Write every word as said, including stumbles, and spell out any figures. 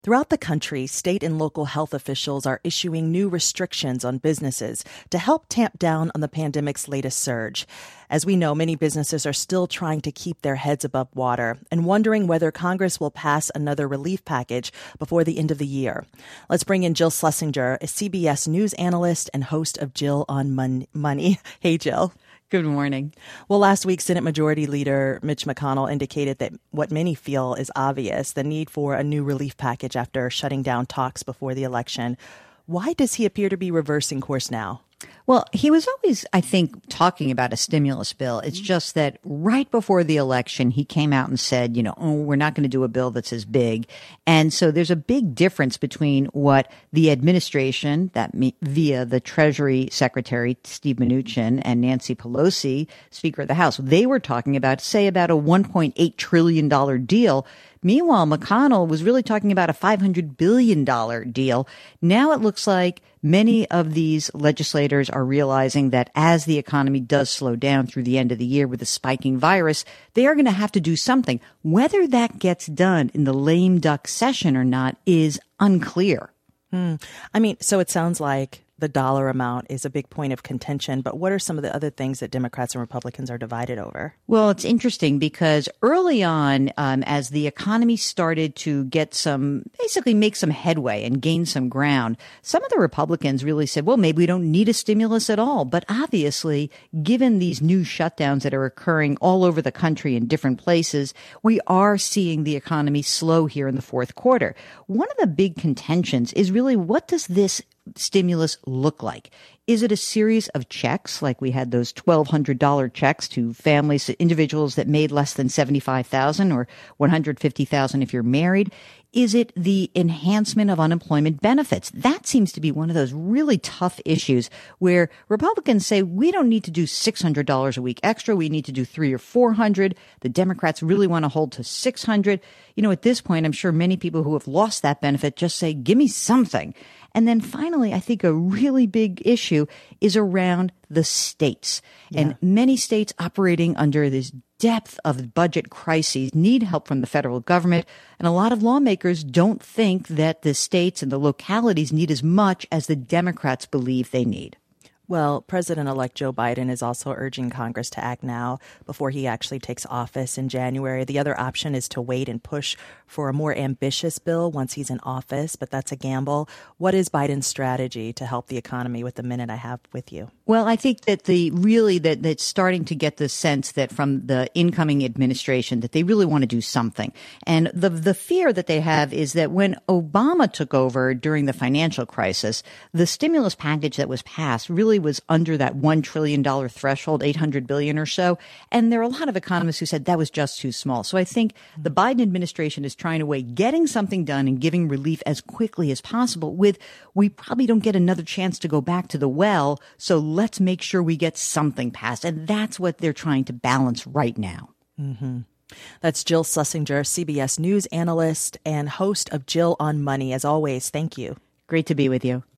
Throughout the country, state and local health officials are issuing new restrictions on businesses to help tamp down on the pandemic's latest surge. As we know, many businesses are still trying to keep their heads above water and wondering whether Congress will pass another relief package before the end of the year. Let's bring in Jill Schlesinger, a C B S News analyst and host of Jill on Mon- Money. Hey, Jill. Good morning. Well, last week, Senate Majority Leader Mitch McConnell indicated that what many feel is obvious, the need for a new relief package after shutting down talks before the election. Why does he appear to be reversing course now? Well, he was always, I think, talking about a stimulus bill. It's just that right before the election, he came out and said, you know, oh, we're not going to do a bill that's as big. And so there's a big difference between what the administration, that me, via the Treasury Secretary, Steve Mnuchin, and Nancy Pelosi, Speaker of the House, they were talking about, say, about a one point eight trillion dollars deal. Meanwhile, McConnell was really talking about a five hundred billion dollars deal. Now it looks like many of these legislators are realizing that as the economy does slow down through the end of the year with the spiking virus, they are going to have to do something. Whether that gets done in the lame duck session or not is unclear. Hmm. I mean, so it sounds like the dollar amount is a big point of contention, but what are some of the other things that Democrats and Republicans are divided over? Well, it's interesting because early on, um, as the economy started to get some, basically make some headway and gain some ground, some of the Republicans really said, well, maybe we don't need a stimulus at all. But obviously, given these new shutdowns that are occurring all over the country in different places, we are seeing the economy slow here in the fourth quarter. One of the big contentions is really, what does this stimulus look like? Is it a series of checks, like we had those twelve hundred dollars checks to families, to individuals that made less than seventy-five thousand dollars or one hundred fifty thousand dollars if you're married? Is it the enhancement of unemployment benefits? That seems to be one of those really tough issues where Republicans say we don't need to do six hundred dollars a week extra. We need to do three or four hundred. The Democrats really want to hold to six hundred. You know, at this point, I'm sure many people who have lost that benefit just say, give me something. And then finally, I think a really big issue is around the states. Yeah. And many states operating under this depth of budget crises need help from the federal government. And a lot of lawmakers don't think that the states and the localities need as much as the Democrats believe they need. Well, President-elect Joe Biden is also urging Congress to act now before he actually takes office in January. The other option is to wait and push for a more ambitious bill once he's in office, but that's a gamble. What is Biden's strategy to help the economy with the minute I have with you? Well, I think that the really that that's starting to get the sense that from the incoming administration that they really want to do something. And the the fear that they have is that when Obama took over during the financial crisis, the stimulus package that was passed really was under that one trillion dollars threshold, eight hundred billion dollars or so. And there are a lot of economists who said that was just too small. So I think the Biden administration is trying to weigh getting something done and giving relief as quickly as possible with, we probably don't get another chance to go back to the well. So let's make sure we get something passed. And that's what they're trying to balance right now. Mm-hmm. That's Jill Schlesinger, C B S News analyst and host of Jill on Money. As always, thank you. Great to be with you.